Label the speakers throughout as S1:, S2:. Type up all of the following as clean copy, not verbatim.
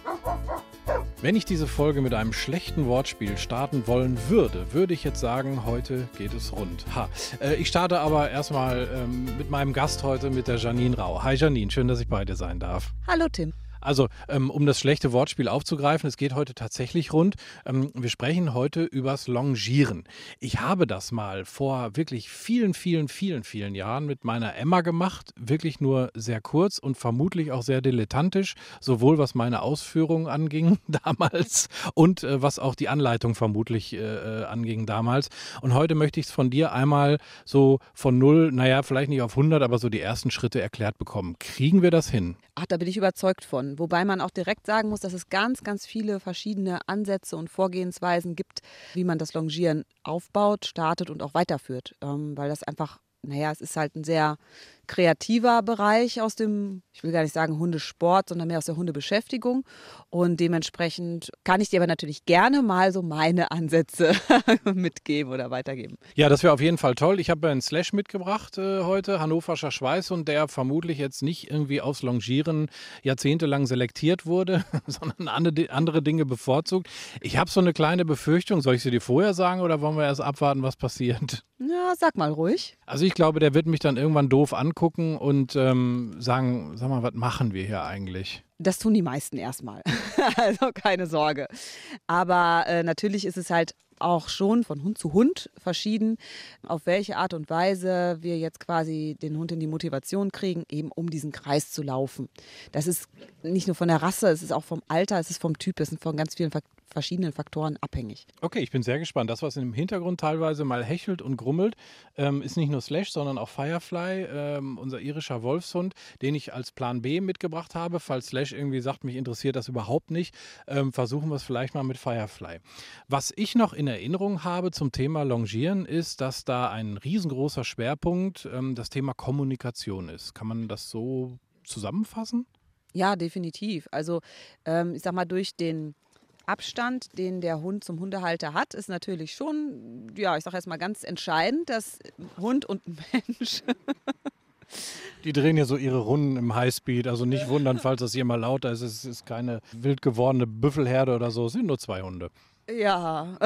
S1: Wenn ich diese Folge mit einem schlechten Wortspiel starten wollen würde, würde ich jetzt sagen, heute geht es rund. Ich starte aber erstmal mit meinem Gast heute, mit der Janine Rau. Hi Janine, schön, dass ich bei dir sein darf.
S2: Hallo Tim.
S1: Also, um das schlechte Wortspiel aufzugreifen, es geht heute tatsächlich rund. Wir sprechen heute übers Longieren. Ich habe das mal vor wirklich vielen Jahren mit meiner Emma gemacht. Wirklich nur sehr kurz und vermutlich auch sehr dilettantisch. Sowohl was meine Ausführungen anging damals und was auch die Anleitung vermutlich anging damals. Und heute möchte ich es von dir einmal so von 0, vielleicht nicht auf 100, aber so die ersten Schritte erklärt bekommen. Kriegen wir das hin?
S2: Ach, da bin ich überzeugt von. Wobei man auch direkt sagen muss, dass es ganz viele verschiedene Ansätze und Vorgehensweisen gibt, wie man das Longieren aufbaut, startet und auch weiterführt. Weil das einfach, es ist halt ein sehr kreativer Bereich aus dem, ich will gar nicht sagen Hundesport, sondern mehr aus der Hundebeschäftigung. Und dementsprechend kann ich dir aber natürlich gerne mal so meine Ansätze mitgeben oder weitergeben.
S1: Ja, das wäre auf jeden Fall toll. Ich habe einen Slash mitgebracht heute, Hannoverscher Schweißhund, der vermutlich jetzt nicht irgendwie aufs Longieren jahrzehntelang selektiert wurde, sondern andere Dinge bevorzugt. Ich habe so eine kleine Befürchtung. Soll ich sie dir vorher sagen oder wollen wir erst abwarten, was passiert?
S2: Ja, sag mal ruhig.
S1: Also ich glaube, der wird mich dann irgendwann doof angucken und sagen, sag mal, was machen wir hier eigentlich?
S2: Das tun die meisten erstmal, also keine Sorge. Aber natürlich ist es halt auch schon von Hund zu Hund verschieden, auf welche Art und Weise wir jetzt quasi den Hund in die Motivation kriegen, eben um diesen Kreis zu laufen. Das ist nicht nur von der Rasse, es ist auch vom Alter, es ist vom Typ, es sind von ganz vielen verschiedenen Faktoren abhängig.
S1: Okay, ich bin sehr gespannt. Das, was im Hintergrund teilweise mal hechelt und grummelt, ist nicht nur Slash, sondern auch Firefly, unser irischer Wolfshund, den ich als Plan B mitgebracht habe. Falls Slash irgendwie sagt, mich interessiert das überhaupt nicht, versuchen wir es vielleicht mal mit Firefly. Was ich noch in Erinnerung habe zum Thema Longieren ist, dass da ein riesengroßer Schwerpunkt das Thema Kommunikation ist. Kann man das so zusammenfassen?
S2: Ja, definitiv. Also ich sag mal, durch den Abstand, den der Hund zum Hundehalter hat, ist natürlich schon, ich sage jetzt mal ganz entscheidend, dass Hund und Mensch.
S1: Die drehen ja so ihre Runden im Highspeed, also nicht wundern, falls das hier mal lauter ist. Es ist keine wild gewordene Büffelherde oder so, es sind nur 2 Hunde.
S2: Ja.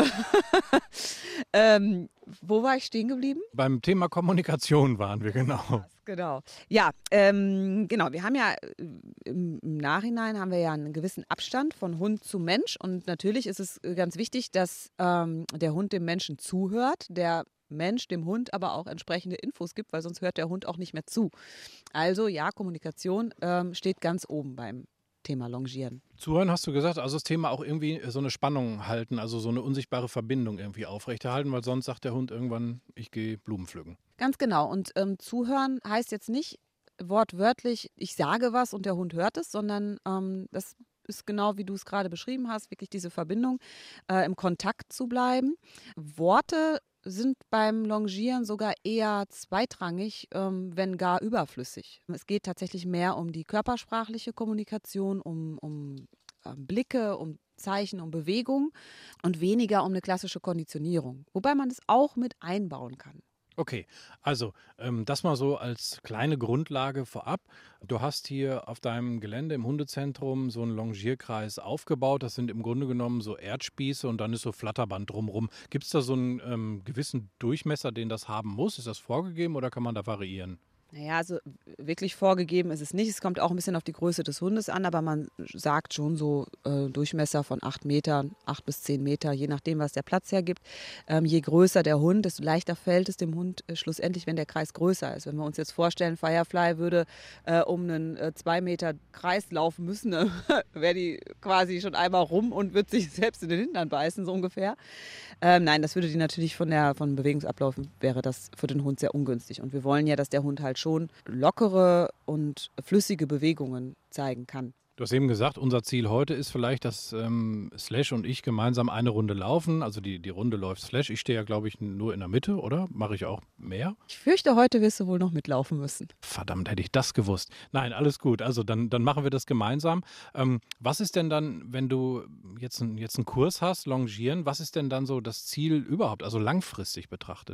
S2: Wo war ich stehen geblieben?
S1: Beim Thema Kommunikation waren wir, genau.
S2: Genau. Ja, genau. Wir haben ja im Nachhinein haben wir ja einen gewissen Abstand von Hund zu Mensch. Und natürlich ist es ganz wichtig, dass der Hund dem Menschen zuhört, der Mensch dem Hund aber auch entsprechende Infos gibt, weil sonst hört der Hund auch nicht mehr zu. Also ja, Kommunikation steht ganz oben beim Thema Longieren.
S1: Zuhören hast du gesagt, also das Thema auch irgendwie so eine Spannung halten, also so eine unsichtbare Verbindung irgendwie aufrechterhalten, weil sonst sagt der Hund irgendwann, ich gehe Blumen pflücken.
S2: Ganz genau. Und zuhören heißt jetzt nicht wortwörtlich, ich sage was und der Hund hört es, sondern das ist genau, wie du es gerade beschrieben hast, wirklich diese Verbindung, im Kontakt zu bleiben. Worte sind beim Longieren sogar eher zweitrangig, wenn gar überflüssig. Es geht tatsächlich mehr um die körpersprachliche Kommunikation, um Blicke, um Zeichen, um Bewegung und weniger um eine klassische Konditionierung. Wobei man es auch mit einbauen kann.
S1: Okay, also das mal so als kleine Grundlage vorab. Du hast hier auf deinem Gelände im Hundezentrum so einen Longierkreis aufgebaut. Das sind im Grunde genommen so Erdspieße und dann ist so Flatterband drumherum. Gibt es da so einen gewissen Durchmesser, den das haben muss? Ist das vorgegeben oder kann man da variieren?
S2: Naja, also wirklich vorgegeben ist es nicht. Es kommt auch ein bisschen auf die Größe des Hundes an, aber man sagt schon so Durchmesser von 8 Metern, 8 bis 10 Meter, je nachdem, was der Platz hergibt. Je größer der Hund, desto leichter fällt es dem Hund schlussendlich, wenn der Kreis größer ist. Wenn wir uns jetzt vorstellen, Firefly würde um einen 2 Meter Kreis laufen müssen, wäre die quasi schon einmal rum und würde sich selbst in den Hintern beißen, so ungefähr. Nein, das würde die natürlich von Bewegungsabläufen, wäre das für den Hund sehr ungünstig. Und wir wollen ja, dass der Hund halt schon lockere und flüssige Bewegungen zeigen kann.
S1: Du hast eben gesagt, unser Ziel heute ist vielleicht, dass Slash und ich gemeinsam eine Runde laufen. Also die Runde läuft Slash. Ich stehe ja, glaube ich, nur in der Mitte, oder? Mache ich auch mehr?
S2: Ich fürchte, heute wirst du wohl noch mitlaufen müssen.
S1: Verdammt, hätte ich das gewusst. Nein, alles gut. Also dann machen wir das gemeinsam. Was ist denn dann, wenn du jetzt einen Kurs hast, Longieren, was ist denn dann so das Ziel überhaupt, also langfristig betrachtet?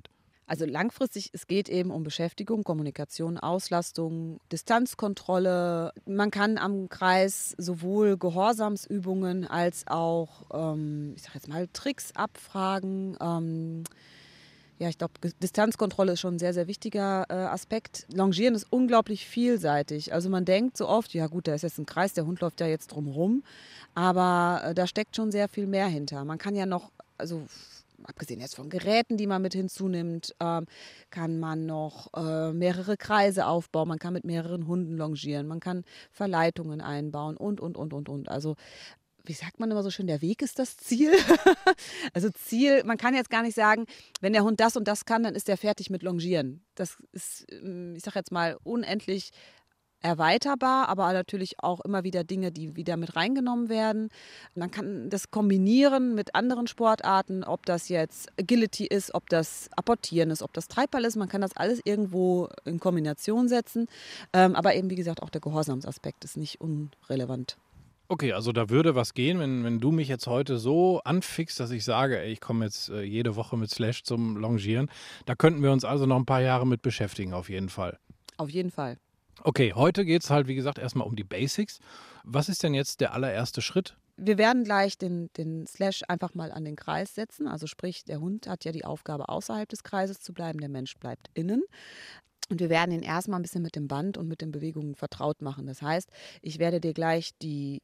S2: Also langfristig, es geht eben um Beschäftigung, Kommunikation, Auslastung, Distanzkontrolle. Man kann am Kreis sowohl Gehorsamsübungen als auch, ich sage jetzt mal, Tricks abfragen. Ja, ich glaube, Distanzkontrolle ist schon ein sehr, sehr wichtiger Aspekt. Longieren ist unglaublich vielseitig. Also man denkt so oft, ja gut, da ist jetzt ein Kreis, der Hund läuft ja jetzt drumherum. Aber da steckt schon sehr viel mehr hinter. Man kann ja noch, also abgesehen jetzt von Geräten, die man mit hinzunimmt, kann man noch mehrere Kreise aufbauen. Man kann mit mehreren Hunden longieren. Man kann Verleitungen einbauen und. Also wie sagt man immer so schön, der Weg ist das Ziel. Also Ziel, man kann jetzt gar nicht sagen, wenn der Hund das und das kann, dann ist der fertig mit Longieren. Das ist, ich sage jetzt mal, unendlich erweiterbar, aber natürlich auch immer wieder Dinge, die wieder mit reingenommen werden. Man kann das kombinieren mit anderen Sportarten, ob das jetzt Agility ist, ob das Apportieren ist, ob das Treibball ist. Man kann das alles irgendwo in Kombination setzen. Aber eben, wie gesagt, auch der Gehorsamsaspekt ist nicht unrelevant.
S1: Okay, also da würde was gehen, wenn du mich jetzt heute so anfixt, dass ich sage, ey, ich komme jetzt jede Woche mit Slash zum Longieren. Da könnten wir uns also noch ein paar Jahre mit beschäftigen, auf jeden Fall.
S2: Auf jeden Fall.
S1: Okay, heute geht es halt, wie gesagt, erstmal um die Basics. Was ist denn jetzt der allererste Schritt?
S2: Wir werden gleich den Slash einfach mal an den Kreis setzen. Also sprich, der Hund hat ja die Aufgabe, außerhalb des Kreises zu bleiben, der Mensch bleibt innen. Und wir werden ihn erstmal ein bisschen mit dem Band und mit den Bewegungen vertraut machen. Das heißt, ich werde dir gleich die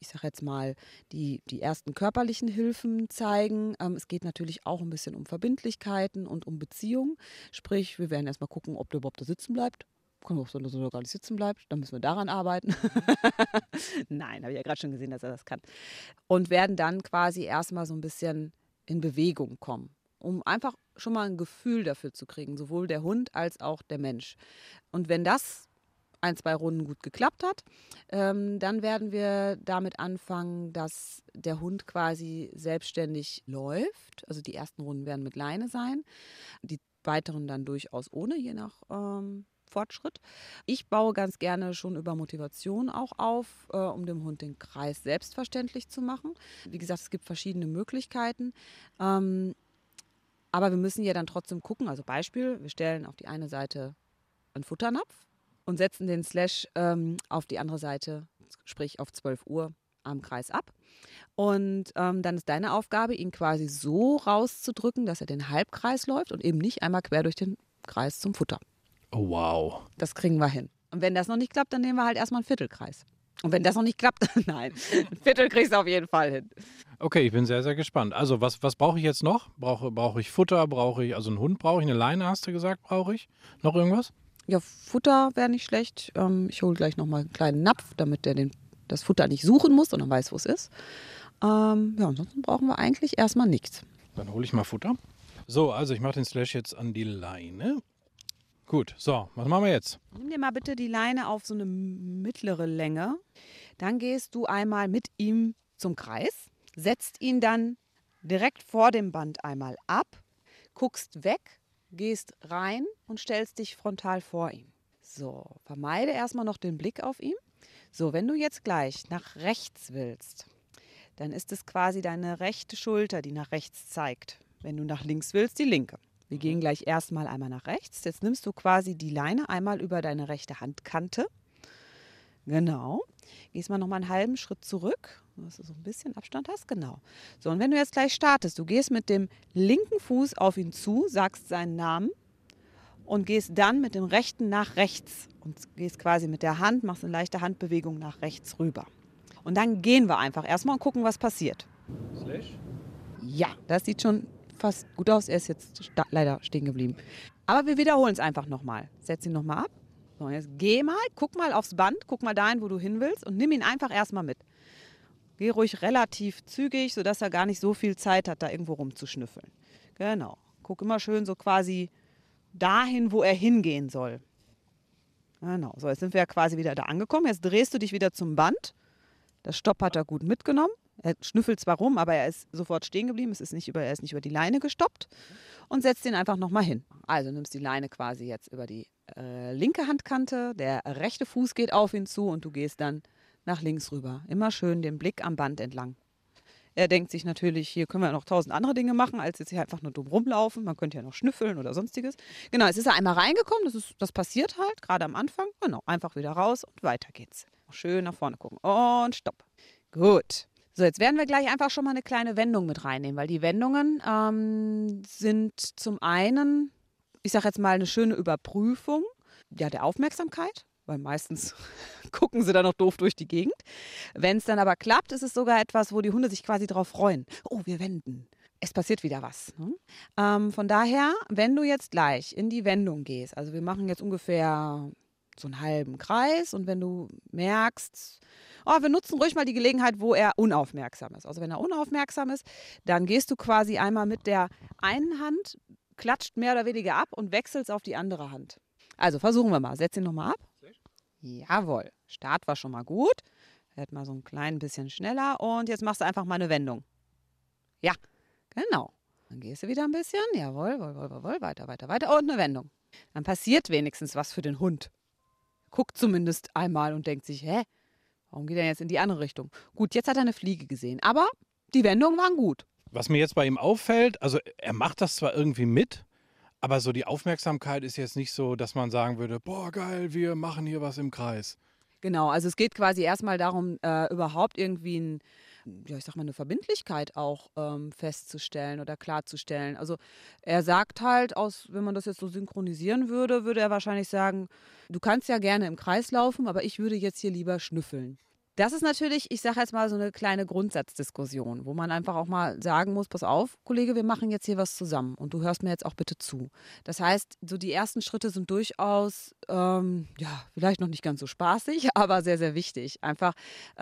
S2: ersten körperlichen Hilfen zeigen. Es geht natürlich auch ein bisschen um Verbindlichkeiten und um Beziehungen. Sprich, wir werden erstmal gucken, ob der überhaupt da sitzen bleibt. Kann auch sein, dass er gar nicht sitzen bleibt. Dann müssen wir daran arbeiten. Nein, habe ich ja gerade schon gesehen, dass er das kann. Und werden dann quasi erstmal so ein bisschen in Bewegung kommen, um einfach schon mal ein Gefühl dafür zu kriegen, sowohl der Hund als auch der Mensch. Und wenn das 1-2 Runden gut geklappt hat, dann werden wir damit anfangen, dass der Hund quasi selbstständig läuft. Also die ersten Runden werden mit Leine sein, die weiteren dann durchaus ohne, je nach Fortschritt. Ich baue ganz gerne schon über Motivation auch auf, um dem Hund den Kreis selbstverständlich zu machen. Wie gesagt, es gibt verschiedene Möglichkeiten. Aber wir müssen ja dann trotzdem gucken. Also Beispiel, wir stellen auf die eine Seite einen Futternapf und setzen den Slash auf die andere Seite, sprich auf 12 Uhr am Kreis ab. Und dann ist deine Aufgabe, ihn quasi so rauszudrücken, dass er den Halbkreis läuft und eben nicht einmal quer durch den Kreis zum Futter.
S1: Oh, wow.
S2: Das kriegen wir hin. Und wenn das noch nicht klappt, dann nehmen wir halt erstmal einen Viertelkreis. Und wenn das noch nicht klappt, nein, ein Viertel kriegst du auf jeden Fall hin.
S1: Okay, ich bin sehr, sehr gespannt. Also was brauche ich jetzt noch? Brauche ich Futter? Also einen Hund brauche ich? Eine Leine, hast du gesagt, brauche ich? Noch irgendwas?
S2: Ja, Futter wäre nicht schlecht. Ich hole gleich nochmal einen kleinen Napf, damit der das Futter nicht suchen muss, sondern weiß, wo es ist. Ja, ansonsten brauchen wir eigentlich erstmal nichts.
S1: Dann hole ich mal Futter. So, also ich mache den Slash jetzt an die Leine. Gut, so, was machen wir jetzt?
S2: Nimm dir mal bitte die Leine auf so eine mittlere Länge. Dann gehst du einmal mit ihm zum Kreis, setzt ihn dann direkt vor dem Band einmal ab, guckst weg, gehst rein und stellst dich frontal vor ihm. So, vermeide erstmal noch den Blick auf ihn. So, wenn du jetzt gleich nach rechts willst, dann ist es quasi deine rechte Schulter, die nach rechts zeigt. Wenn du nach links willst, die linke. Wir gehen gleich erstmal einmal nach rechts. Jetzt nimmst du quasi die Leine einmal über deine rechte Handkante. Genau. Gehst mal nochmal einen halben Schritt zurück, dass du so ein bisschen Abstand hast. Genau. So, und wenn du jetzt gleich startest, du gehst mit dem linken Fuß auf ihn zu, sagst seinen Namen und gehst dann mit dem rechten nach rechts und gehst quasi mit der Hand, machst eine leichte Handbewegung nach rechts rüber. Und dann gehen wir einfach erstmal und gucken, was passiert.
S1: Slash?
S2: Ja, das sieht schon fast gut aus. Er ist jetzt leider stehen geblieben. Aber wir wiederholen es einfach nochmal. Setz ihn nochmal ab. So, jetzt geh mal, guck mal aufs Band, guck mal dahin, wo du hin willst und nimm ihn einfach erstmal mit. Geh ruhig relativ zügig, sodass er gar nicht so viel Zeit hat, da irgendwo rumzuschnüffeln. Genau. Guck immer schön so quasi dahin, wo er hingehen soll. Genau. So, jetzt sind wir ja quasi wieder da angekommen. Jetzt drehst du dich wieder zum Band. Das Stopp hat er gut mitgenommen. Er schnüffelt zwar rum, aber er ist sofort stehen geblieben. Er ist nicht über die Leine gestoppt und setzt ihn einfach nochmal hin. Also nimmst die Leine quasi jetzt über die linke Handkante, der rechte Fuß geht auf ihn zu und du gehst dann nach links rüber. Immer schön den Blick am Band entlang. Er denkt sich natürlich, hier können wir noch 1000 andere Dinge machen, als jetzt hier einfach nur dumm rumlaufen. Man könnte ja noch schnüffeln oder sonstiges. Genau, jetzt ist er einmal reingekommen, das passiert halt, gerade am Anfang. Genau, einfach wieder raus und weiter geht's. Schön nach vorne gucken und stopp. Gut. So, jetzt werden wir gleich einfach schon mal eine kleine Wendung mit reinnehmen, weil die Wendungen sind zum einen, ich sage jetzt mal, eine schöne Überprüfung der Aufmerksamkeit, weil meistens gucken sie dann noch doof durch die Gegend. Wenn es dann aber klappt, ist es sogar etwas, wo die Hunde sich quasi drauf freuen. Oh, wir wenden. Es passiert wieder was. Ne? Von daher, wenn du jetzt gleich in die Wendung gehst, also wir machen jetzt ungefähr so einen halben Kreis und wenn du merkst, wir nutzen ruhig mal die Gelegenheit, wo er unaufmerksam ist. Also wenn er unaufmerksam ist, dann gehst du quasi einmal mit der einen Hand, klatscht mehr oder weniger ab und wechselst auf die andere Hand. Also versuchen wir mal. Setz ihn nochmal ab. Jawohl. Start war schon mal gut. Werd mal so ein klein bisschen schneller und jetzt machst du einfach mal eine Wendung. Ja, genau. Dann gehst du wieder ein bisschen. Jawohl, weiter und eine Wendung. Dann passiert wenigstens was für den Hund. Guckt zumindest einmal und denkt sich, warum geht er jetzt in die andere Richtung? Gut, jetzt hat er eine Fliege gesehen, aber die Wendungen waren gut.
S1: Was mir jetzt bei ihm auffällt, also er macht das zwar irgendwie mit, aber so die Aufmerksamkeit ist jetzt nicht so, dass man sagen würde, boah geil, wir machen hier was im Kreis.
S2: Genau, also es geht quasi erstmal darum, überhaupt irgendwie eine Verbindlichkeit auch festzustellen oder klarzustellen. Also er sagt halt, wenn man das jetzt so synchronisieren würde, würde er wahrscheinlich sagen, du kannst ja gerne im Kreis laufen, aber ich würde jetzt hier lieber schnüffeln. Das ist natürlich, ich sage jetzt mal, so eine kleine Grundsatzdiskussion, wo man einfach auch mal sagen muss, pass auf, Kollege, wir machen jetzt hier was zusammen und du hörst mir jetzt auch bitte zu. Das heißt, so die ersten Schritte sind durchaus, vielleicht noch nicht ganz so spaßig, aber sehr, sehr wichtig. Einfach,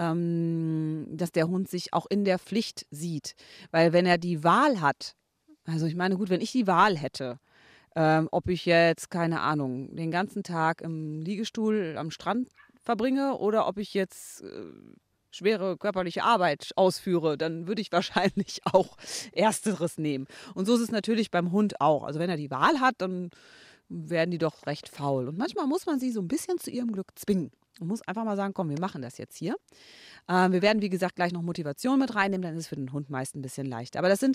S2: dass der Hund sich auch in der Pflicht sieht. Weil wenn er die Wahl hat, also ich meine, gut, wenn ich die Wahl hätte, ob ich jetzt, keine Ahnung, den ganzen Tag im Liegestuhl am Strand verbringe oder ob ich jetzt schwere körperliche Arbeit ausführe, dann würde ich wahrscheinlich auch Ersteres nehmen. Und so ist es natürlich beim Hund auch. Also wenn er die Wahl hat, dann werden die doch recht faul. Und manchmal muss man sie so ein bisschen zu ihrem Glück zwingen. Man muss einfach mal sagen, komm, wir machen das jetzt hier. Wir werden, wie gesagt, gleich noch Motivation mit reinnehmen, dann ist es für den Hund meist ein bisschen leichter. Aber das sind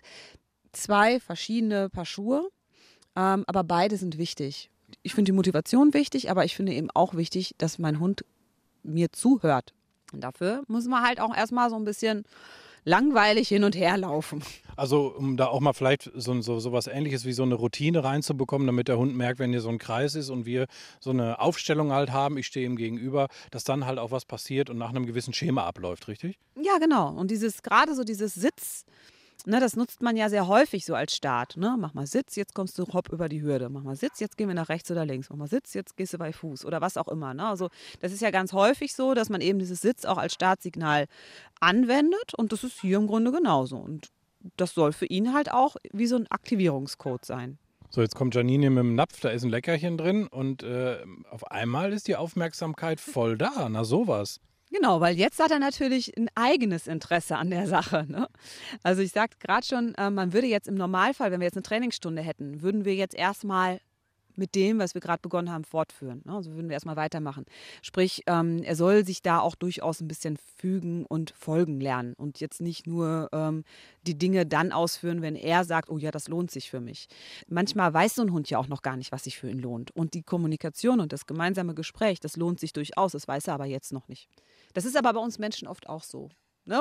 S2: 2 verschiedene Paar Schuhe, aber beide sind wichtig. Ich finde die Motivation wichtig, aber ich finde eben auch wichtig, dass mein Hund mir zuhört. Und dafür müssen wir halt auch erstmal so ein bisschen langweilig hin und her laufen.
S1: Also um da auch mal vielleicht so was Ähnliches wie so eine Routine reinzubekommen, damit der Hund merkt, wenn hier so ein Kreis ist und wir so eine Aufstellung halt haben, ich stehe ihm gegenüber, dass dann halt auch was passiert und nach einem gewissen Schema abläuft, richtig?
S2: Ja, genau. Und gerade so dieses Sitz, ne, das nutzt man ja sehr häufig so als Start. Ne? Mach mal Sitz, jetzt kommst du hopp über die Hürde. Mach mal Sitz, jetzt gehen wir nach rechts oder links. Mach mal Sitz, jetzt gehst du bei Fuß oder was auch immer. Ne? Also das ist ja ganz häufig so, dass man eben dieses Sitz auch als Startsignal anwendet und das ist hier im Grunde genauso. Und das soll für ihn halt auch wie so ein Aktivierungscode sein.
S1: So, jetzt kommt Janine mit dem Napf, da ist ein Leckerchen drin und auf einmal ist die Aufmerksamkeit voll da. Na sowas.
S2: Genau, weil jetzt hat er natürlich ein eigenes Interesse an der Sache. Ne? Also ich sagte gerade schon, man würde jetzt im Normalfall, wenn wir jetzt eine Trainingsstunde hätten, würden wir jetzt erstmal mit dem, was wir gerade begonnen haben, fortführen. Ne? Also würden wir erstmal weitermachen. Sprich, er soll sich da auch durchaus ein bisschen fügen und folgen lernen und jetzt nicht nur die Dinge dann ausführen, wenn er sagt, oh ja, das lohnt sich für mich. Manchmal weiß so ein Hund ja auch noch gar nicht, was sich für ihn lohnt. Und die Kommunikation und das gemeinsame Gespräch, das lohnt sich durchaus, das weiß er aber jetzt noch nicht. Das ist aber bei uns Menschen oft auch so. Ne,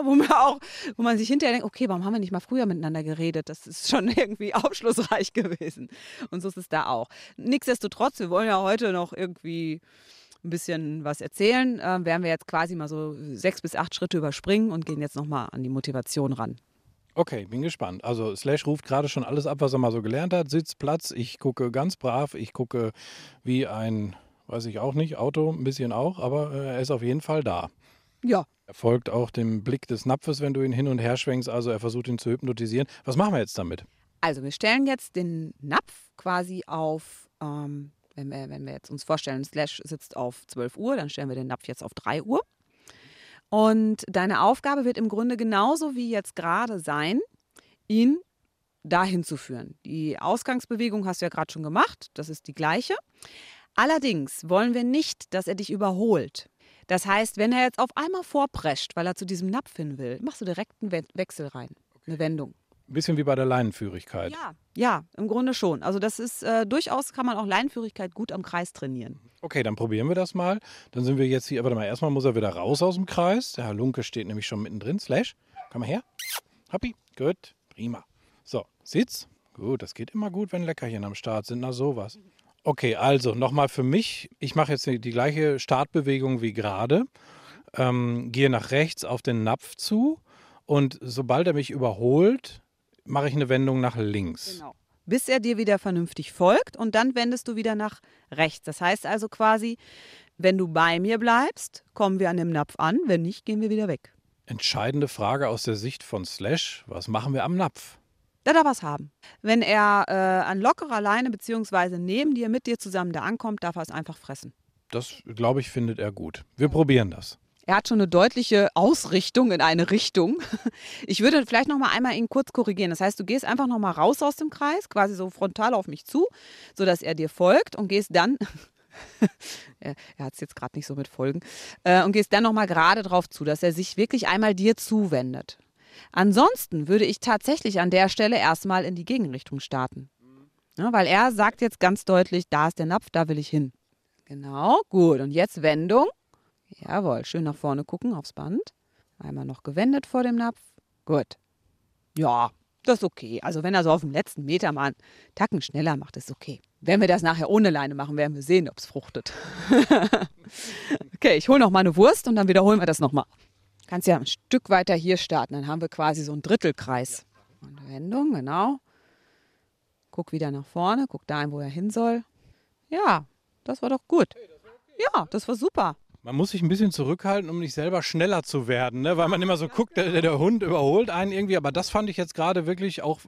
S2: wo man sich hinterher denkt, okay, warum haben wir nicht mal früher miteinander geredet? Das ist schon irgendwie aufschlussreich gewesen. Und so ist es da auch. Nichtsdestotrotz, wir wollen ja heute noch irgendwie ein bisschen was erzählen, werden wir jetzt quasi mal so 6 bis 8 Schritte überspringen und gehen jetzt nochmal an die Motivation ran.
S1: Okay, bin gespannt. Also Slash ruft gerade schon alles ab, was er mal so gelernt hat. Sitz, Platz, ich gucke ganz brav, ich gucke wie ein, weiß ich auch nicht, Auto ein bisschen auch, aber er ist auf jeden Fall da.
S2: Ja.
S1: Er folgt auch dem Blick des Napfes, wenn du ihn hin und her schwenkst. Also er versucht ihn zu hypnotisieren. Was machen wir jetzt damit?
S2: Also wir stellen jetzt den Napf quasi auf, wenn wir jetzt uns vorstellen, Slash sitzt auf 12 Uhr, dann stellen wir den Napf jetzt auf 3 Uhr. Und deine Aufgabe wird im Grunde genauso wie jetzt gerade sein, ihn dahin zu führen. Die Ausgangsbewegung hast du ja gerade schon gemacht, das ist die gleiche. Allerdings wollen wir nicht, dass er dich überholt. Das heißt, wenn er jetzt auf einmal vorprescht, weil er zu diesem Napf hin will, machst du direkt einen Wechsel rein, eine Wendung.
S1: Ein bisschen wie bei der Leinenführigkeit.
S2: Ja, im Grunde schon. Also das ist durchaus, kann man auch Leinenführigkeit gut am Kreis trainieren.
S1: Okay, dann probieren wir das mal. Dann sind wir jetzt hier, warte mal, erstmal muss er wieder raus aus dem Kreis. Der Herr Lunke steht nämlich schon mittendrin. Slash, komm mal her. Happy, gut, prima. So, Sitz. Gut, das geht immer gut, wenn Leckerchen am Start sind. Na sowas. Okay, also nochmal für mich. Ich mache jetzt die gleiche Startbewegung wie gerade. Gehe nach rechts auf den Napf zu. Und sobald er mich überholt, mache ich eine Wendung nach links.
S2: Genau. Bis er dir wieder vernünftig folgt und dann wendest du wieder nach rechts. Das heißt also quasi, wenn du bei mir bleibst, kommen wir an dem Napf an. Wenn nicht, gehen wir wieder weg.
S1: Entscheidende Frage aus der Sicht von Slash. Was machen wir am Napf?
S2: Da darf er was haben. Wenn er an lockerer Leine bzw. neben dir, mit dir zusammen da ankommt, darf er es einfach fressen.
S1: Das, glaube ich, findet er gut. Wir probieren das.
S2: Er hat schon eine deutliche Ausrichtung in eine Richtung. Ich würde vielleicht noch mal einmal ihn kurz korrigieren. Das heißt, du gehst einfach noch mal raus aus dem Kreis, quasi so frontal auf mich zu, sodass er dir folgt und gehst dann, er hat es jetzt gerade nicht so mit Folgen, und gehst dann noch mal gerade drauf zu, dass er sich wirklich einmal dir zuwendet. Ansonsten würde ich tatsächlich an der Stelle erstmal in die Gegenrichtung starten. Ja, weil er sagt jetzt ganz deutlich, da ist der Napf, da will ich hin. Genau, gut. Und jetzt Wendung. Jawohl, schön nach vorne gucken aufs Band. Einmal noch gewendet vor dem Napf. Gut. Ja, das ist okay. Also wenn er so auf dem letzten Meter mal einen Tacken schneller macht, ist okay. Wenn wir das nachher ohne Leine machen, werden wir sehen, ob es fruchtet. Okay, ich hole noch mal eine Wurst und dann wiederholen wir das noch mal. Kannst ja ein Stück weiter hier starten. Dann haben wir quasi so einen Drittelkreis. Und Wendung, genau. Guck wieder nach vorne. Guck dahin, wo er hin soll. Ja, das war doch gut. Ja, das war super.
S1: Man muss sich ein bisschen zurückhalten, um nicht selber schneller zu werden, ne? Weil man immer so guckt, der Hund überholt einen irgendwie. Aber das fand ich jetzt gerade wirklich auch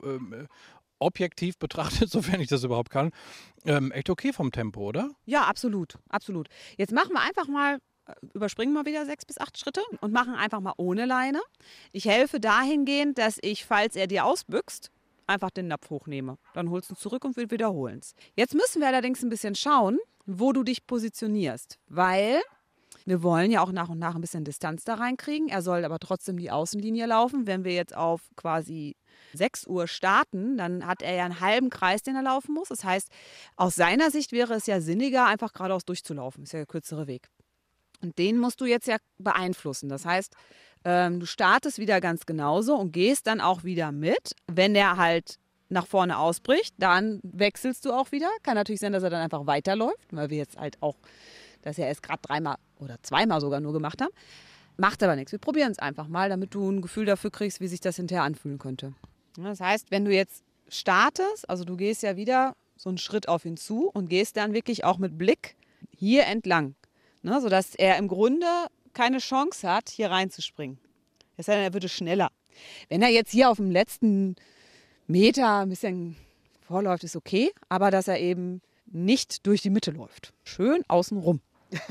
S1: objektiv betrachtet, sofern ich das überhaupt kann, echt okay vom Tempo, oder?
S2: Ja, absolut, absolut. Jetzt machen wir einfach mal, überspringen wir wieder 6 bis 8 Schritte und machen einfach mal ohne Leine. Ich helfe dahingehend, dass ich, falls er dir ausbüchst, einfach den Napf hochnehme. Dann holst du ihn zurück und wir wiederholen es. Jetzt müssen wir allerdings ein bisschen schauen, wo du dich positionierst, weil wir wollen ja auch nach und nach ein bisschen Distanz da reinkriegen. Er soll aber trotzdem die Außenlinie laufen. Wenn wir jetzt auf quasi 6 Uhr starten, dann hat er ja einen halben Kreis, den er laufen muss. Das heißt, aus seiner Sicht wäre es ja sinniger, einfach geradeaus durchzulaufen. Ist ja der kürzere Weg. Und den musst du jetzt ja beeinflussen. Das heißt, du startest wieder ganz genauso und gehst dann auch wieder mit. Wenn er halt nach vorne ausbricht, dann wechselst du auch wieder. Kann natürlich sein, dass er dann einfach weiterläuft, weil wir jetzt halt auch das ja erst gerade 3-mal oder 2-mal sogar nur gemacht haben. Macht aber nichts. Wir probieren es einfach mal, damit du ein Gefühl dafür kriegst, wie sich das hinterher anfühlen könnte. Das heißt, wenn du jetzt startest, also du gehst ja wieder so einen Schritt auf ihn zu und gehst dann wirklich auch mit Blick hier entlang, ne, sodass er im Grunde keine Chance hat, hier reinzuspringen. Es sei denn, er würde schneller. Wenn er jetzt hier auf dem letzten Meter ein bisschen vorläuft, ist okay, aber dass er eben nicht durch die Mitte läuft. Schön außen rum.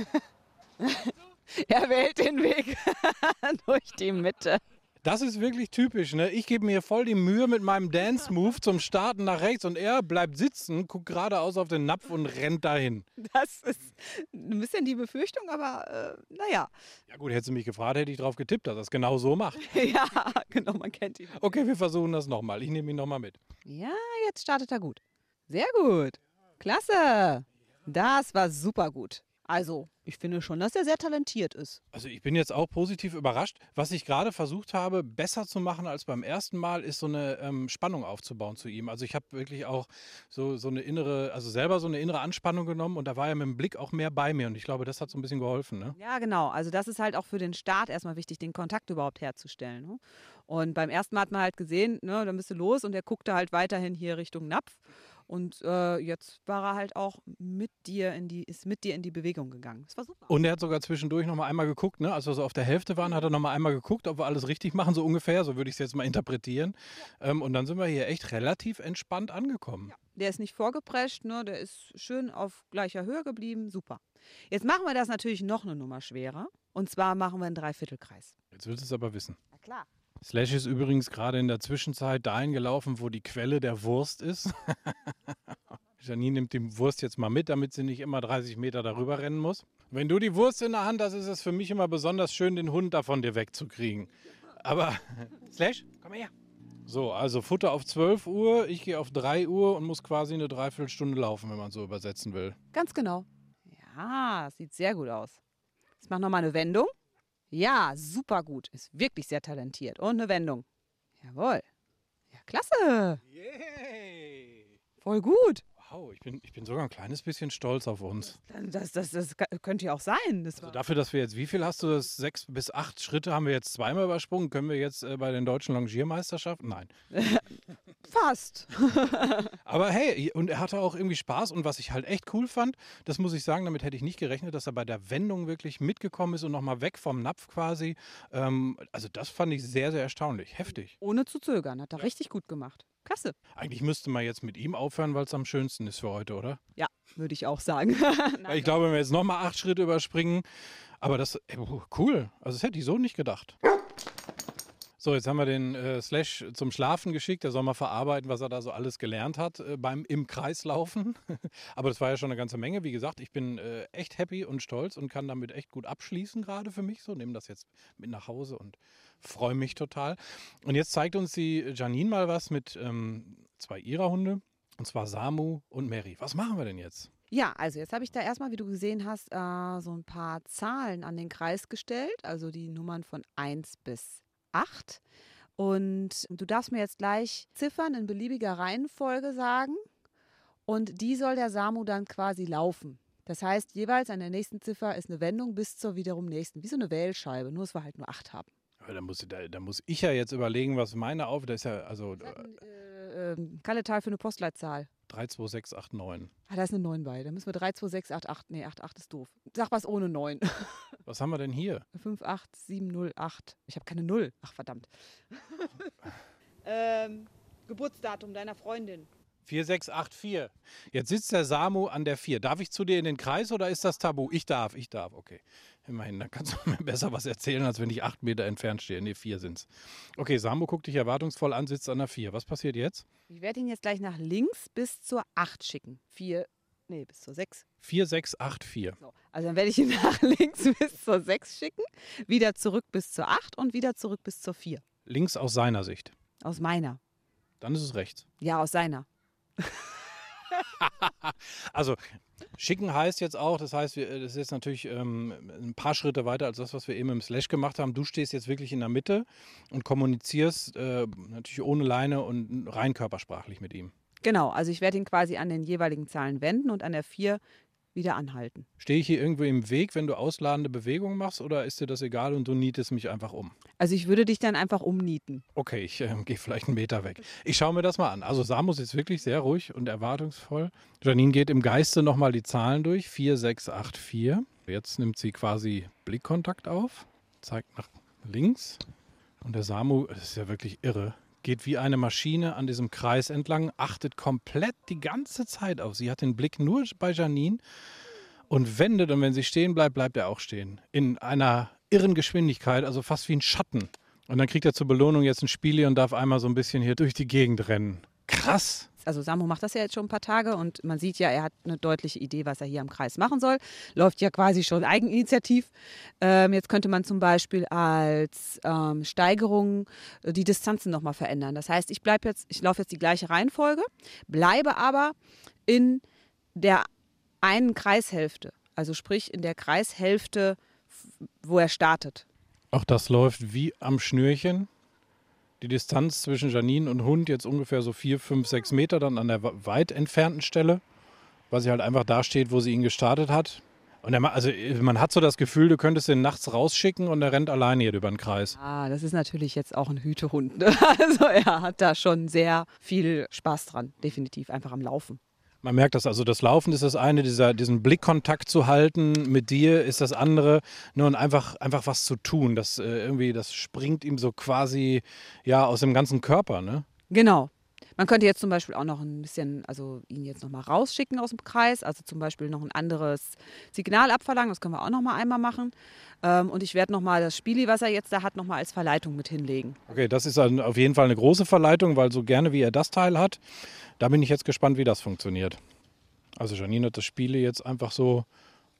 S2: Er wählt den Weg durch die Mitte.
S1: Das ist wirklich typisch, ne? Ich gebe mir voll die Mühe mit meinem Dance-Move zum Starten nach rechts und er bleibt sitzen, guckt geradeaus auf den Napf und rennt dahin.
S2: Das ist ein bisschen die Befürchtung, aber naja.
S1: Ja gut, hättest du mich gefragt, hätte ich drauf getippt, dass er es genau so macht.
S2: Ja, genau, man kennt ihn.
S1: Okay, wir versuchen das nochmal. Ich nehme ihn nochmal mit.
S2: Ja, jetzt startet er gut. Sehr gut. Klasse. Das war super gut. Also, ich finde schon, dass er sehr talentiert ist.
S1: Also ich bin jetzt auch positiv überrascht. Was ich gerade versucht habe, besser zu machen als beim ersten Mal, ist so eine Spannung aufzubauen zu ihm. Also ich habe wirklich auch so eine innere, also selber so eine innere Anspannung genommen und da war er mit dem Blick auch mehr bei mir und ich glaube, das hat so ein bisschen geholfen. Ne?
S2: Ja, genau. Also das ist halt auch für den Start erstmal wichtig, den Kontakt überhaupt herzustellen. Ne? Und beim ersten Mal hat man halt gesehen, ne, dann bist du los und er guckte halt weiterhin hier Richtung Napf. Und jetzt war er halt auch mit dir in die Bewegung gegangen. Das war super.
S1: Und er hat sogar zwischendurch nochmal einmal geguckt, ne? Als wir so auf der Hälfte waren, hat er nochmal einmal geguckt, ob wir alles richtig machen, so ungefähr. So würde ich es jetzt mal interpretieren. Ja. Und dann sind wir hier echt relativ entspannt angekommen.
S2: Ja. Der ist nicht vorgeprescht, ne? Der ist schön auf gleicher Höhe geblieben. Super. Jetzt machen wir das natürlich noch eine Nummer schwerer. Und zwar machen wir einen Dreiviertelkreis.
S1: Jetzt willst du es aber wissen.
S2: Na klar.
S1: Slash ist übrigens gerade in der Zwischenzeit dahin gelaufen, wo die Quelle der Wurst ist. Janine nimmt die Wurst jetzt mal mit, damit sie nicht immer 30 Meter darüber rennen muss. Wenn du die Wurst in der Hand hast, ist es für mich immer besonders schön, den Hund da von dir wegzukriegen. Aber, Slash, komm her. So, also Futter auf 12 Uhr, ich gehe auf 3 Uhr und muss quasi eine Dreiviertelstunde laufen, wenn man so übersetzen will.
S2: Ganz genau. Ja, sieht sehr gut aus. Jetzt mach nochmal eine Wendung. Ja, super gut. Ist wirklich sehr talentiert. Und eine Wendung. Jawohl. Ja, klasse.
S1: Yay!
S2: Voll gut.
S1: Wow, ich bin sogar ein kleines bisschen stolz auf uns.
S2: Das könnte ja auch sein. Das
S1: Also
S2: war
S1: dafür, dass wir jetzt, wie viel hast du das? 6 bis 8 Schritte haben wir jetzt zweimal übersprungen. Können wir jetzt bei den deutschen Longiermeisterschaften? Nein.
S2: fast.
S1: Aber hey, und er hatte auch irgendwie Spaß. Und was ich halt echt cool fand, das muss ich sagen, damit hätte ich nicht gerechnet, dass er bei der Wendung wirklich mitgekommen ist und nochmal weg vom Napf quasi. Also das fand ich sehr, sehr erstaunlich. Heftig.
S2: Ohne zu zögern. Hat er richtig gut gemacht. Klasse.
S1: Eigentlich müsste man jetzt mit ihm aufhören, weil es am schönsten ist für heute, oder?
S2: Ja, würde ich auch sagen.
S1: Weil ich glaube, wenn wir jetzt nochmal 8 Schritte überspringen, aber das, cool. Also das hätte ich so nicht gedacht. So, jetzt haben wir den Slash zum Schlafen geschickt. Der soll mal verarbeiten, was er da so alles gelernt hat im Kreislaufen. Aber das war ja schon eine ganze Menge. Wie gesagt, ich bin echt happy und stolz und kann damit echt gut abschließen gerade für mich. So, nehme das jetzt mit nach Hause und freue mich total. Und jetzt zeigt uns die Janine mal was mit 2 ihrer Hunde. Und zwar Samu und Mary. Was machen wir denn jetzt?
S2: Ja, also jetzt habe ich da erstmal, wie du gesehen hast, so ein paar Zahlen an den Kreis gestellt. Also die Nummern von 1 bis 8. Und du darfst mir jetzt gleich Ziffern in beliebiger Reihenfolge sagen. Und die soll der Samu dann quasi laufen. Das heißt, jeweils an der nächsten Ziffer ist eine Wendung bis zur wiederum nächsten. Wie so eine Wählscheibe, nur dass wir halt nur 8 haben.
S1: Aber da muss ich ja jetzt überlegen, was meine das ist ja, also
S2: Kalletal für eine Postleitzahl.
S1: 32689.
S2: Ah, da ist eine 9 bei. Da müssen wir 32688. Nee, 88 ist doof. Sag was ohne 9.
S1: Was haben wir denn hier?
S2: 58708. Ich habe keine 0. Ach, verdammt. Geburtsdatum deiner Freundin.
S1: 4684. Jetzt sitzt der Samu an der 4. Darf ich zu dir in den Kreis oder ist das tabu? Ich darf. Okay. Immerhin, dann kannst du mir besser was erzählen, als wenn ich 8 Meter entfernt stehe. Nee, 4 sind's. Okay, Samu guckt dich erwartungsvoll an, sitzt an der 4. Was passiert jetzt?
S2: Ich werde ihn jetzt gleich nach links bis zur 8 schicken. Bis zur 6.
S1: 4684.
S2: So, also dann werde ich ihn nach links bis zur 6 schicken, wieder zurück bis zur 8 und wieder zurück bis zur 4.
S1: Links aus seiner Sicht.
S2: Aus meiner.
S1: Dann ist es rechts.
S2: Ja, aus seiner.
S1: Also schicken heißt jetzt auch, das heißt, das ist jetzt natürlich ein paar Schritte weiter als das, was wir eben im Slash gemacht haben. Du stehst jetzt wirklich in der Mitte und kommunizierst natürlich ohne Leine und rein körpersprachlich mit ihm.
S2: Genau, also ich werde ihn quasi an den jeweiligen Zahlen wenden und an der 4 wieder anhalten.
S1: Stehe ich hier irgendwo im Weg, wenn du ausladende Bewegungen machst, oder ist dir das egal und du nietest mich einfach um?
S2: Also ich würde dich dann einfach umnieten.
S1: Okay, ich gehe vielleicht einen Meter weg. Ich schaue mir das mal an. Also Samu ist wirklich sehr ruhig und erwartungsvoll. Janine geht im Geiste nochmal die Zahlen durch. 4684. Jetzt nimmt sie quasi Blickkontakt auf, zeigt nach links. Und der Samu, das ist ja wirklich irre, geht wie eine Maschine an diesem Kreis entlang, achtet komplett die ganze Zeit auf. Sie hat den Blick nur bei Janine und wendet, und wenn sie stehen bleibt, bleibt er auch stehen. In einer irren Geschwindigkeit, also fast wie ein Schatten. Und dann kriegt er zur Belohnung jetzt ein Spiel und darf einmal so ein bisschen hier durch die Gegend rennen. Krass!
S2: Also Samu macht das ja jetzt schon ein paar Tage und man sieht ja, er hat eine deutliche Idee, was er hier am Kreis machen soll. Läuft ja quasi schon eigeninitiativ. Jetzt könnte man zum Beispiel als Steigerung die Distanzen nochmal verändern. Das heißt, ich laufe jetzt die gleiche Reihenfolge, bleibe aber in der einen Kreishälfte. Also sprich in der Kreishälfte, wo er startet.
S1: Auch das läuft wie am Schnürchen. Die Distanz zwischen Janine und Hund jetzt ungefähr so 4, 5, 6 Meter dann an der weit entfernten Stelle, weil sie halt einfach da steht, wo sie ihn gestartet hat. Und man hat so das Gefühl, du könntest ihn nachts rausschicken und er rennt alleine hier über den Kreis.
S2: Ah, das ist natürlich jetzt auch ein Hütehund. Also er hat da schon sehr viel Spaß dran, definitiv einfach am Laufen.
S1: Man merkt das, also das Laufen ist das eine, diesen Blickkontakt zu halten mit dir ist das andere, nur und einfach was zu tun, das springt ihm so quasi ja aus dem ganzen Körper, ne?
S2: Genau. Man könnte jetzt zum Beispiel auch noch ein bisschen, also ihn jetzt nochmal rausschicken aus dem Kreis, also zum Beispiel noch ein anderes Signal abverlangen, das können wir auch nochmal einmal machen. Und ich werde nochmal das Spieli, was er jetzt da hat, nochmal als Verleitung mit hinlegen.
S1: Okay, das ist auf jeden Fall eine große Verleitung, weil so gerne wie er das Teil hat, da bin ich jetzt gespannt, wie das funktioniert. Also Janine hat das Spiele jetzt einfach so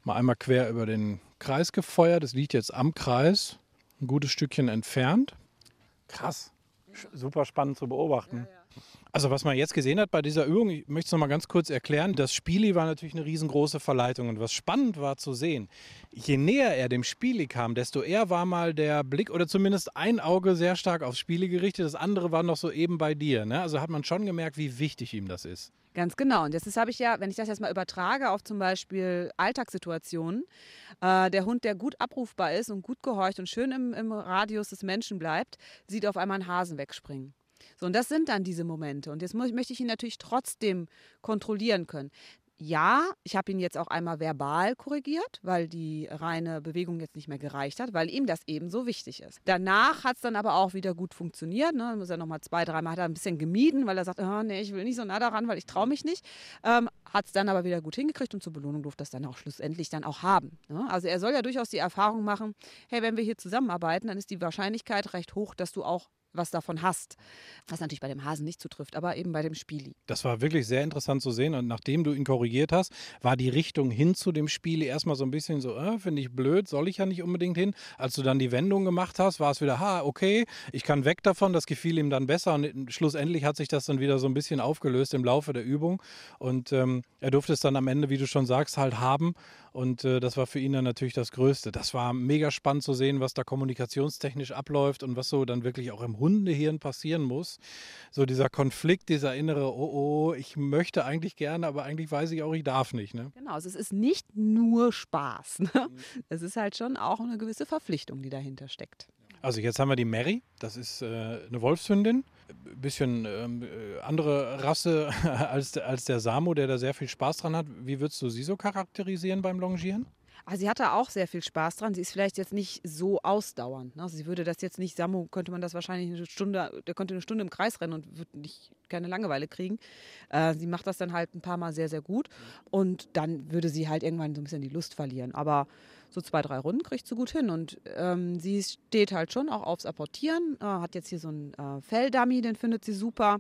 S1: Mal einmal quer über den Kreis gefeuert. Es liegt jetzt am Kreis, ein gutes Stückchen entfernt. Krass, super spannend zu beobachten. Also was man jetzt gesehen hat bei dieser Übung, ich möchte es noch mal ganz kurz erklären, das Spieli war natürlich eine riesengroße Verleitung und was spannend war zu sehen, je näher er dem Spieli kam, desto eher war mal der Blick oder zumindest ein Auge sehr stark aufs Spieli gerichtet, das andere war noch so eben bei dir. Ne? Also hat man schon gemerkt, wie wichtig ihm das ist.
S2: Ganz genau. Und jetzt habe ich ja, wenn ich das jetzt mal übertrage auf zum Beispiel Alltagssituationen, der Hund, der gut abrufbar ist und gut gehorcht und schön im Radius des Menschen bleibt, sieht auf einmal einen Hasen wegspringen. So, und das sind dann diese Momente. Und jetzt möchte ich ihn natürlich trotzdem kontrollieren können. Ja, ich habe ihn jetzt auch einmal verbal korrigiert, weil die reine Bewegung jetzt nicht mehr gereicht hat, weil ihm das eben so wichtig ist. Danach hat es dann aber auch wieder gut funktioniert. Ne? Dann muss er nochmal 2, 3 Mal hat er ein bisschen gemieden, weil er sagt, oh, nee, ich will nicht so nah daran, weil ich traue mich nicht. Hat es dann aber wieder gut hingekriegt und zur Belohnung durfte das dann auch schlussendlich dann auch haben. Ne? Also er soll ja durchaus die Erfahrung machen, hey, wenn wir hier zusammenarbeiten, dann ist die Wahrscheinlichkeit recht hoch, dass du auch was davon hast. Was natürlich bei dem Hasen nicht zutrifft, aber eben bei dem Spieli.
S1: Das war wirklich sehr interessant zu sehen und nachdem du ihn korrigiert hast, war die Richtung hin zu dem Spieli erstmal so ein bisschen so, finde ich blöd, soll ich ja nicht unbedingt hin. Als du dann die Wendung gemacht hast, war es wieder, okay, ich kann weg davon, das gefiel ihm dann besser und schlussendlich hat sich das dann wieder so ein bisschen aufgelöst im Laufe der Übung und er durfte es dann am Ende, wie du schon sagst, halt haben und das war für ihn dann natürlich das Größte. Das war mega spannend zu sehen, was da kommunikationstechnisch abläuft und was so dann wirklich auch im Hundehirn passieren muss. So dieser Konflikt, dieser innere, oh, ich möchte eigentlich gerne, aber eigentlich weiß ich auch, ich darf nicht. Ne?
S2: Genau, also es ist nicht nur Spaß. Ne? Es ist halt schon auch eine gewisse Verpflichtung, die dahinter steckt.
S1: Also jetzt haben wir die Mary, das ist eine Wolfshündin, ein bisschen andere Rasse als der Samo, der da sehr viel Spaß dran hat. Wie würdest du sie so charakterisieren beim Longieren?
S2: Also sie hatte auch sehr viel Spaß dran. Sie ist vielleicht jetzt nicht so ausdauernd. Ne? Also sie würde das jetzt nicht, Samu könnte man das wahrscheinlich eine Stunde, der könnte eine Stunde im Kreis rennen und würde keine Langeweile kriegen. Sie macht das dann halt ein paar Mal sehr, sehr gut. Und dann würde sie halt irgendwann so ein bisschen die Lust verlieren. Aber so 2, 3 Runden kriegt sie gut hin. Und sie steht halt schon auch aufs Apportieren. Hat jetzt hier so einen Felldummy, den findet sie super.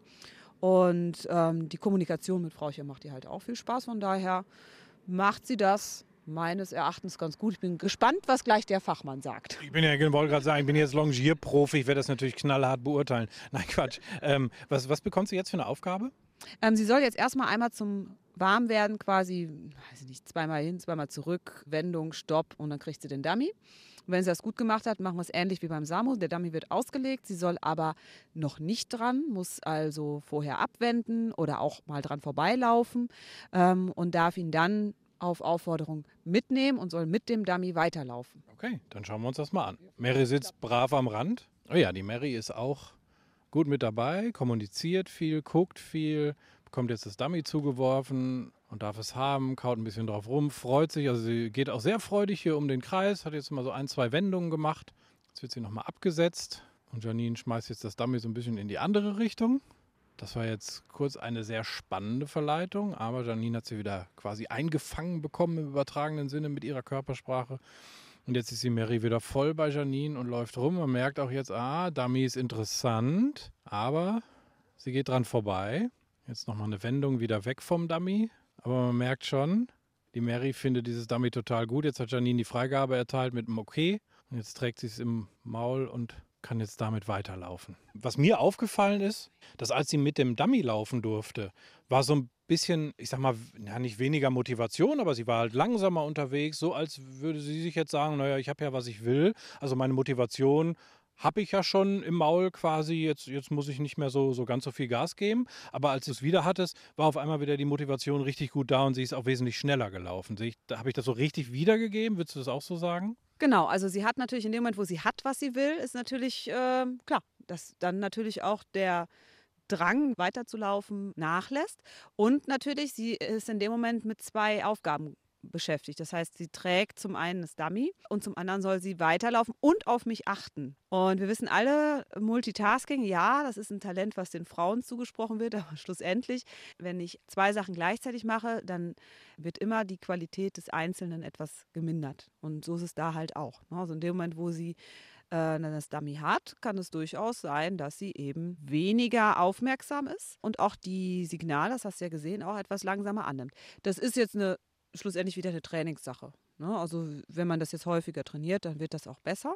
S2: Und die Kommunikation mit Frauchen macht ihr halt auch viel Spaß. Von daher macht sie das meines Erachtens ganz gut. Ich bin gespannt, was gleich der Fachmann sagt.
S1: Ich wollte gerade sagen, ich bin jetzt Longierprofi, ich werde das natürlich knallhart beurteilen. Nein, Quatsch. Was bekommt sie jetzt für eine Aufgabe?
S2: Sie soll jetzt erstmal einmal zum Warmwerden quasi, weiß ich nicht, 2-mal hin, 2-mal zurück, Wendung, Stopp und dann kriegt sie den Dummy. Und wenn sie das gut gemacht hat, machen wir es ähnlich wie beim Samu. Der Dummy wird ausgelegt, sie soll aber noch nicht dran, muss also vorher abwenden oder auch mal dran vorbeilaufen und darf ihn dann auf Aufforderung mitnehmen und soll mit dem Dummy weiterlaufen.
S1: Okay, dann schauen wir uns das mal an. Mary sitzt brav am Rand. Oh ja, die Mary ist auch gut mit dabei, kommuniziert viel, guckt viel, bekommt jetzt das Dummy zugeworfen und darf es haben, kaut ein bisschen drauf rum, freut sich. Also sie geht auch sehr freudig hier um den Kreis, hat jetzt mal so 1, 2 Wendungen gemacht. Jetzt wird sie nochmal abgesetzt und Janine schmeißt jetzt das Dummy so ein bisschen in die andere Richtung. Das war jetzt kurz eine sehr spannende Verleitung, aber Janine hat sie wieder quasi eingefangen bekommen im übertragenen Sinne mit ihrer Körpersprache. Und jetzt ist die Mary wieder voll bei Janine und läuft rum. Man merkt auch jetzt, Dummy ist interessant, aber sie geht dran vorbei. Jetzt nochmal eine Wendung wieder weg vom Dummy. Aber man merkt schon, die Mary findet dieses Dummy total gut. Jetzt hat Janine die Freigabe erteilt mit einem Okay. Und jetzt trägt sie es im Maul und kann jetzt damit weiterlaufen. Was mir aufgefallen ist, dass als sie mit dem Dummy laufen durfte, war so ein bisschen, ich sag mal, nicht weniger Motivation, aber sie war halt langsamer unterwegs, so als würde sie sich jetzt sagen, naja, ich habe ja, was ich will. Also meine Motivation habe ich ja schon im Maul quasi, jetzt muss ich nicht mehr so ganz so viel Gas geben. Aber als du es wieder hattest, war auf einmal wieder die Motivation richtig gut da und sie ist auch wesentlich schneller gelaufen. Habe ich das so richtig wiedergegeben? Würdest du das auch so sagen?
S2: Genau, also sie hat natürlich in dem Moment, wo sie hat, was sie will, ist natürlich klar, dass dann natürlich auch der Drang weiterzulaufen nachlässt. Und natürlich, sie ist in dem Moment mit 2 Aufgaben beschäftigt. Das heißt, sie trägt zum einen das Dummy und zum anderen soll sie weiterlaufen und auf mich achten. Und wir wissen alle, Multitasking, ja, das ist ein Talent, was den Frauen zugesprochen wird, aber schlussendlich, wenn ich 2 Sachen gleichzeitig mache, dann wird immer die Qualität des Einzelnen etwas gemindert. Und so ist es da halt auch. Also in dem Moment, wo sie das Dummy hat, kann es durchaus sein, dass sie eben weniger aufmerksam ist und auch die Signale, das hast du ja gesehen, auch etwas langsamer annimmt. Das ist jetzt schlussendlich wieder eine Trainingssache. Ne? Also wenn man das jetzt häufiger trainiert, dann wird das auch besser.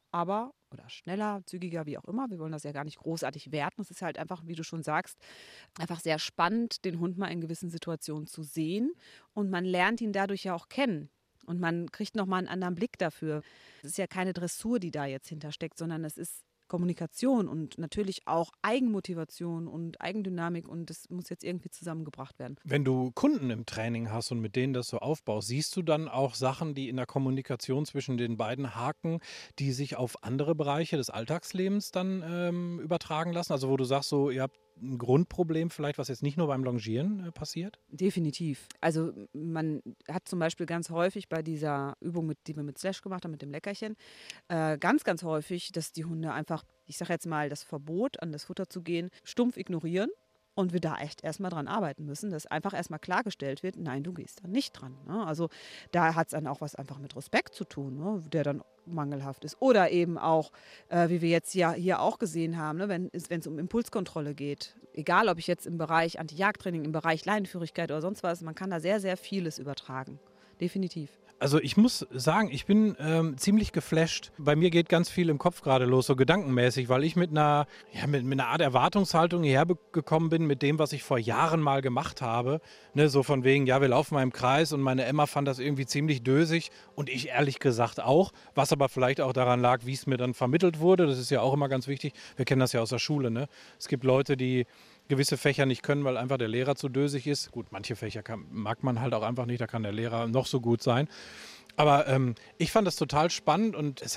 S2: Oder schneller, zügiger, wie auch immer. Wir wollen das ja gar nicht großartig werten. Es ist halt einfach, wie du schon sagst, einfach sehr spannend, den Hund mal in gewissen Situationen zu sehen. Und man lernt ihn dadurch ja auch kennen. Und man kriegt nochmal einen anderen Blick dafür. Es ist ja keine Dressur, die da jetzt hintersteckt, sondern es ist Kommunikation und natürlich auch Eigenmotivation und Eigendynamik und das muss jetzt irgendwie zusammengebracht werden.
S1: Wenn du Kunden im Training hast und mit denen das so aufbaust, siehst du dann auch Sachen, die in der Kommunikation zwischen den beiden haken, die sich auf andere Bereiche des Alltagslebens dann übertragen lassen? Also wo du sagst, so, ihr habt ein Grundproblem vielleicht, was jetzt nicht nur beim Longieren passiert?
S2: Definitiv. Also man hat zum Beispiel ganz häufig bei dieser Übung, die wir mit Slash gemacht haben, mit dem Leckerchen, ganz, ganz häufig, dass die Hunde einfach, ich sage jetzt mal, das Verbot, an das Futter zu gehen, stumpf ignorieren. Und wir da echt erstmal dran arbeiten müssen, dass einfach erstmal klargestellt wird, nein, du gehst da nicht dran. Ne? Also da hat es dann auch was einfach mit Respekt zu tun, ne? Der dann mangelhaft ist. Oder eben auch, wie wir jetzt ja hier auch gesehen haben, ne? Wenn es um Impulskontrolle geht. Egal, ob ich jetzt im Bereich Anti-Jagd-Training, im Bereich Leinenführigkeit oder sonst was, man kann da sehr, sehr vieles übertragen. Definitiv.
S1: Also ich muss sagen, ich bin ziemlich geflasht. Bei mir geht ganz viel im Kopf gerade los, so gedankenmäßig, weil ich mit einer Art Erwartungshaltung hierher gekommen bin, mit dem, was ich vor Jahren mal gemacht habe. Ne, so von wegen, ja, wir laufen mal im Kreis und meine Emma fand das irgendwie ziemlich dösig und ich ehrlich gesagt auch, was aber vielleicht auch daran lag, wie es mir dann vermittelt wurde. Das ist ja auch immer ganz wichtig. Wir kennen das ja aus der Schule. Ne? Es gibt Leute, die gewisse Fächer nicht können, weil einfach der Lehrer zu dösig ist. Gut, manche Fächer mag man halt auch einfach nicht, da kann der Lehrer noch so gut sein. Aber ich fand das total spannend und es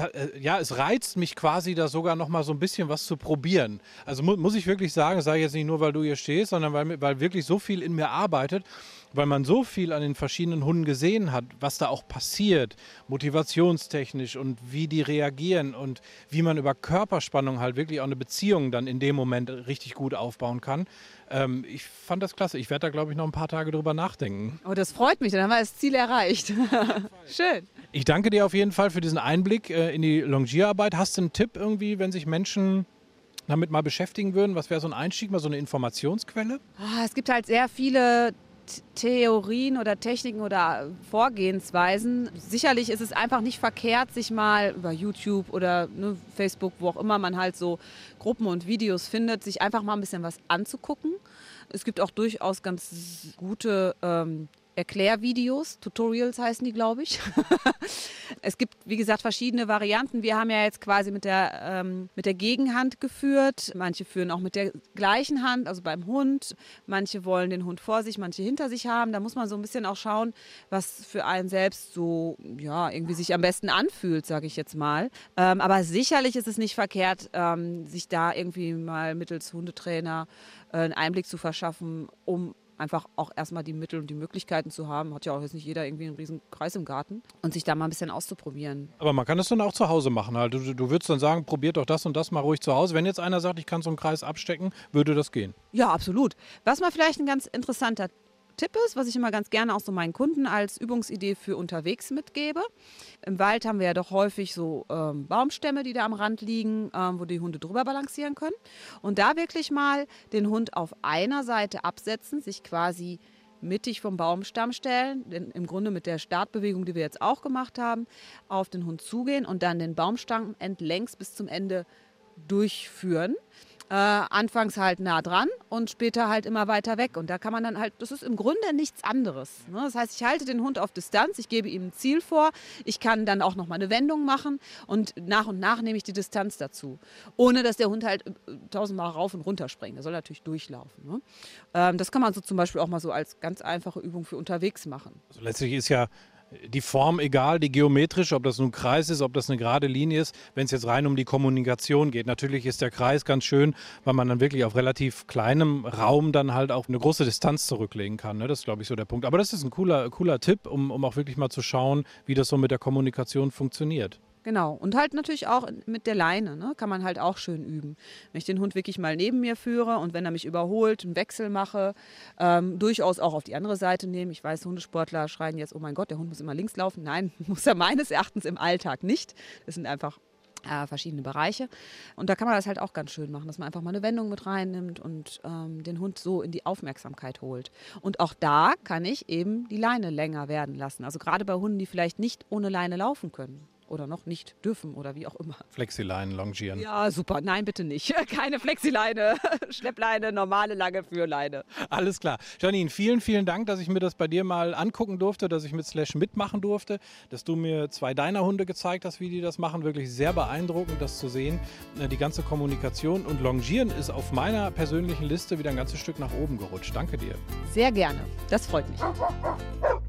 S1: reizt mich quasi, da sogar noch mal so ein bisschen was zu probieren. Also muss ich wirklich sagen, das sage ich jetzt nicht nur, weil du hier stehst, sondern weil wirklich so viel in mir arbeitet, weil man so viel an den verschiedenen Hunden gesehen hat, was da auch passiert, motivationstechnisch und wie die reagieren und wie man über Körperspannung halt wirklich auch eine Beziehung dann in dem Moment richtig gut aufbauen kann. Ich fand das klasse. Ich werde da, glaube ich, noch ein paar Tage drüber nachdenken.
S2: Oh, das freut mich, dann haben wir das Ziel erreicht. Schön.
S1: Ich danke dir auf jeden Fall für diesen Einblick in die Longierarbeit. Hast du einen Tipp irgendwie, wenn sich Menschen damit mal beschäftigen würden? Was wäre so ein Einstieg, mal so eine Informationsquelle?
S2: Es gibt halt sehr viele Theorien oder Techniken oder Vorgehensweisen. Sicherlich ist es einfach nicht verkehrt, sich mal über YouTube oder Facebook, wo auch immer man halt so Gruppen und Videos findet, sich einfach mal ein bisschen was anzugucken. Es gibt auch durchaus ganz gute Erklärvideos, Tutorials heißen die, glaube ich. Es gibt, wie gesagt, verschiedene Varianten. Wir haben ja jetzt quasi mit der Gegenhand geführt. Manche führen auch mit der gleichen Hand, also beim Hund. Manche wollen den Hund vor sich, manche hinter sich haben. Da muss man so ein bisschen auch schauen, was für einen selbst so, ja, irgendwie sich am besten anfühlt, sage ich jetzt mal. Aber sicherlich ist es nicht verkehrt, sich da irgendwie mal mittels Hundetrainer einen Einblick zu verschaffen, um einfach auch erstmal die Mittel und die Möglichkeiten zu haben. Hat ja auch jetzt nicht jeder irgendwie einen riesen Kreis im Garten. Und sich da mal ein bisschen auszuprobieren.
S1: Aber man kann das dann auch zu Hause machen. Halt. Du würdest dann sagen, probiert doch das und das mal ruhig zu Hause. Wenn jetzt einer sagt, ich kann so einen Kreis abstecken, würde das gehen?
S2: Ja, absolut. Was mal vielleicht ein ganz interessanter Tipp ist, was ich immer ganz gerne auch so meinen Kunden als Übungsidee für unterwegs mitgebe. Im Wald haben wir ja doch häufig so Baumstämme, die da am Rand liegen, wo die Hunde drüber balancieren können. Und da wirklich mal den Hund auf einer Seite absetzen, sich quasi mittig vom Baumstamm stellen, denn im Grunde mit der Startbewegung, die wir jetzt auch gemacht haben, auf den Hund zugehen und dann den Baumstamm entlängs bis zum Ende durchführen. Anfangs halt nah dran und später halt immer weiter weg. Und da kann man dann halt, das ist im Grunde nichts anderes. Ne? Das heißt, ich halte den Hund auf Distanz, ich gebe ihm ein Ziel vor, ich kann dann auch noch mal eine Wendung machen und nach nehme ich die Distanz dazu. Ohne, dass der Hund halt 1000-mal rauf und runter springt. Der soll natürlich durchlaufen. Ne? Das kann man so zum Beispiel auch mal so als ganz einfache Übung für unterwegs machen.
S1: Also letztlich ist ja die Form egal, die geometrische, ob das nun ein Kreis ist, ob das eine gerade Linie ist, wenn es jetzt rein um die Kommunikation geht. Natürlich ist der Kreis ganz schön, weil man dann wirklich auf relativ kleinem Raum dann halt auch eine große Distanz zurücklegen kann. Ne? Das ist, glaube ich, so der Punkt. Aber das ist ein cooler Tipp, um auch wirklich mal zu schauen, wie das so mit der Kommunikation funktioniert.
S2: Genau. Und halt natürlich auch mit der Leine, ne? Kann man halt auch schön üben. Wenn ich den Hund wirklich mal neben mir führe und wenn er mich überholt, einen Wechsel mache, durchaus auch auf die andere Seite nehmen. Ich weiß, Hundesportler schreien jetzt, oh mein Gott, der Hund muss immer links laufen. Nein, muss er meines Erachtens im Alltag nicht. Das sind einfach verschiedene Bereiche. Und da kann man das halt auch ganz schön machen, dass man einfach mal eine Wendung mit reinnimmt und den Hund so in die Aufmerksamkeit holt. Und auch da kann ich eben die Leine länger werden lassen. Also gerade bei Hunden, die vielleicht nicht ohne Leine laufen können. Oder noch nicht dürfen oder wie auch immer.
S1: Flexileinen, Longieren.
S2: Ja, super. Nein, bitte nicht. Keine Flexileine, Schleppleine, normale lange Führleine.
S1: Alles klar. Janine, vielen, vielen Dank, dass ich mir das bei dir mal angucken durfte, dass ich mit Slash mitmachen durfte, dass du mir 2 deiner Hunde gezeigt hast, wie die das machen. Wirklich sehr beeindruckend, das zu sehen. Die ganze Kommunikation und Longieren ist auf meiner persönlichen Liste wieder ein ganzes Stück nach oben gerutscht. Danke dir.
S2: Sehr gerne. Das freut mich.